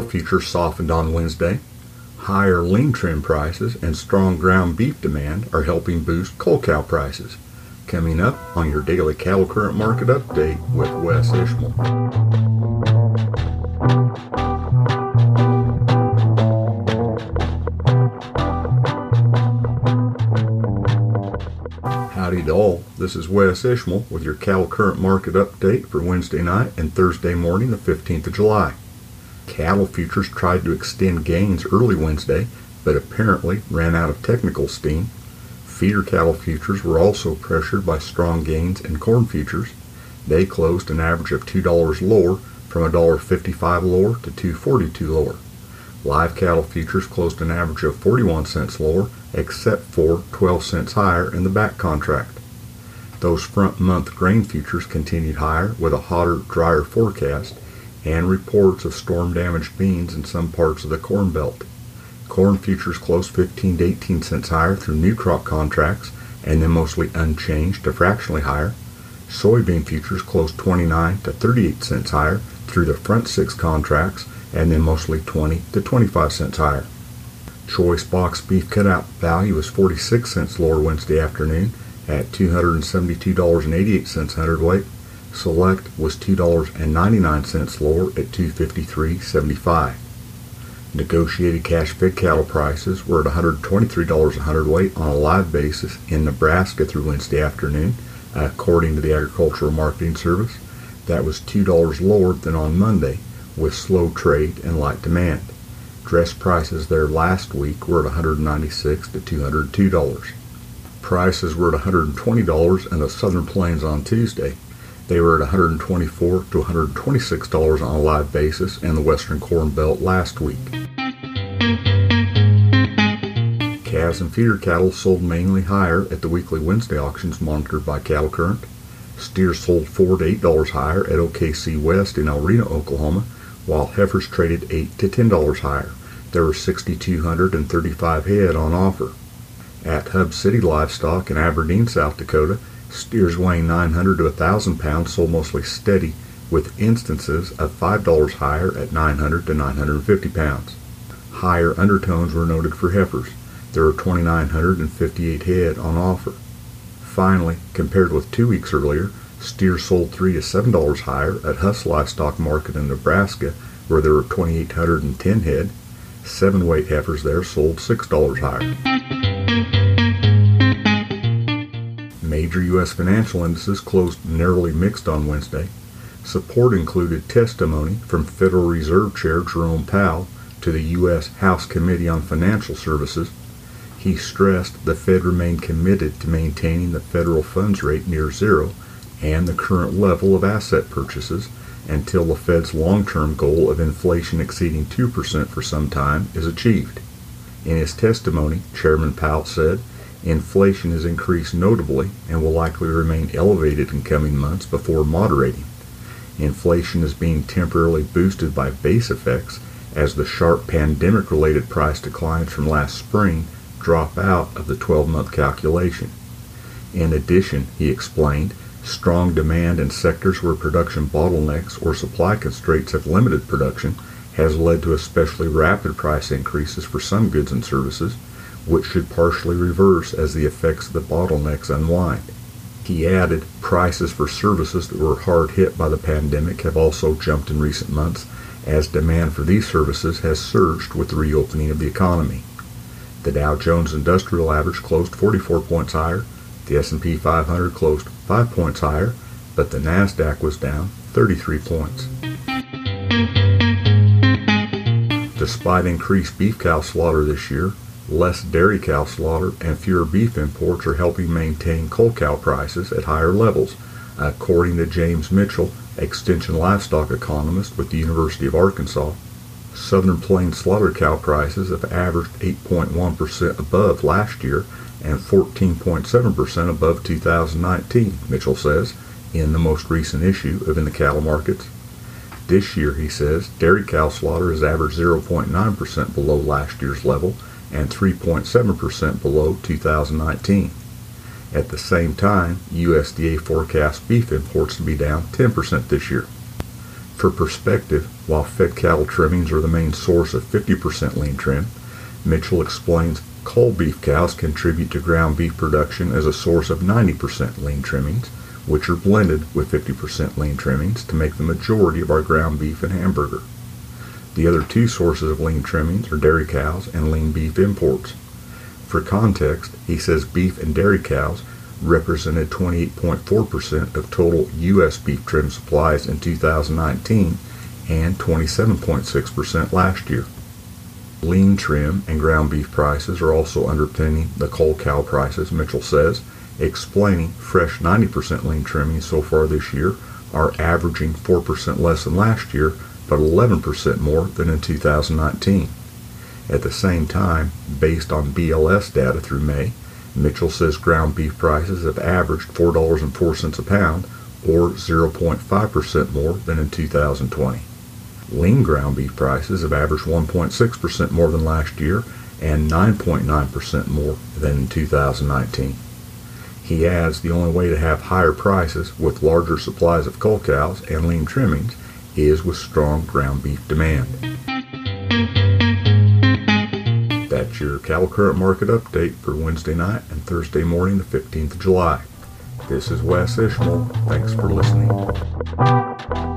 futures softened on Wednesday. Higher lean trim prices and strong ground beef demand are helping boost cull cow prices. Coming up on your daily cattle current market update with Wes Ishmael. Howdy to all, this is Wes Ishmael with your cattle current market update for Wednesday night and Thursday morning the 15th of July. Cattle futures tried to extend gains early Wednesday, but apparently ran out of technical steam. Feeder cattle futures were also pressured by strong gains in corn futures. They closed an average of $2 lower, from $1.55 lower to $2.42 lower. Live cattle futures closed an average of 41 cents lower, except for 12 cents higher in the back contract. Those front month grain futures continued higher with a hotter, drier forecast and reports of storm-damaged beans in some parts of the Corn Belt. Corn futures closed 15 to 18 cents higher through new crop contracts and then mostly unchanged to fractionally higher. Soybean futures closed 29 to 38 cents higher through the front six contracts and then mostly 20 to 25 cents higher. Choice box beef cutout value was 46 cents lower Wednesday afternoon at $272.88 hundredweight. Select was $2.99 lower at $253.75. Negotiated cash fed cattle prices were at $123 a hundredweight on a live basis in Nebraska through Wednesday afternoon, according to the Agricultural Marketing Service. That was $2 lower than on Monday, with slow trade and light demand. Dress prices there last week were at $196 to $202. Prices were at $120 in the Southern Plains on Tuesday. They were at $124 to $126 on a live basis in the Western Corn Belt last week. Calves and feeder cattle sold mainly higher at the weekly Wednesday auctions monitored by Cattle Current. Steers sold $4 to $8 higher at OKC West in El Reno, Oklahoma, while heifers traded $8 to $10 higher. There were 6,235 head on offer. At Hub City Livestock in Aberdeen, South Dakota, steers weighing 900 to 1,000 pounds sold mostly steady, with instances of $5 higher at 900 to 950 pounds. Higher undertones were noted for heifers. There were 2,958 head on offer. Finally, compared with 2 weeks earlier, steers sold $3 to $7 higher at Huss Livestock Market in Nebraska, where there were 2,810 head. 7-weight heifers there sold $6 higher. Major U.S. financial indices closed narrowly mixed on Wednesday. Support included testimony from Federal Reserve Chair Jerome Powell to the U.S. House Committee on Financial Services. He stressed the Fed remained committed to maintaining the federal funds rate near zero and the current level of asset purchases until the Fed's long-term goal of inflation exceeding 2% for some time is achieved. In his testimony, Chairman Powell said, inflation has increased notably and will likely remain elevated in coming months before moderating. Inflation is being temporarily boosted by base effects as the sharp pandemic-related price declines from last spring drop out of the 12-month calculation. In addition, he explained, strong demand in sectors where production bottlenecks or supply constraints have limited production has led to especially rapid price increases for some goods and services, which should partially reverse as the effects of the bottlenecks unwind. He added, prices for services that were hard hit by the pandemic have also jumped in recent months as demand for these services has surged with the reopening of the economy. The Dow Jones Industrial Average closed 44 points higher, the S&P 500 closed 5 points higher, but the NASDAQ was down 33 points. Despite increased beef cow slaughter this year, less dairy cow slaughter and fewer beef imports are helping maintain cull cow prices at higher levels, according to James Mitchell, extension livestock economist with the University of Arkansas. Southern Plains slaughter cow prices have averaged 8.1% above last year and 14.7% above 2019, Mitchell says, in the most recent issue of In the Cattle Markets. This year, he says, dairy cow slaughter has averaged 0.9% below last year's level and 3.7% below 2019. At the same time, USDA forecasts beef imports to be down 10% this year. For perspective, while fed cattle trimmings are the main source of 50% lean trim, Mitchell explains cull beef cows contribute to ground beef production as a source of 90% lean trimmings, which are blended with 50% lean trimmings to make the majority of our ground beef and hamburger. The other two sources of lean trimmings are dairy cows and lean beef imports. For context, he says beef and dairy cows represented 28.4% of total U.S. beef trim supplies in 2019 and 27.6% last year. Lean trim and ground beef prices are also underpinning the cull cow prices, Mitchell says, explaining fresh 90% lean trimmings so far this year are averaging 4% less than last year, but 11% more than in 2019. At the same time, based on BLS data through May, Mitchell says ground beef prices have averaged $4.04 a pound, or 0.5% more than in 2020. Lean ground beef prices have averaged 1.6% more than last year and 9.9% more than in 2019. He adds the only way to have higher prices with larger supplies of cull cows and lean trimmings is with strong ground beef demand. That's your cattle current market update for Wednesday night and Thursday morning, the 15th of July. This is Wes Ishmael. Thanks for listening.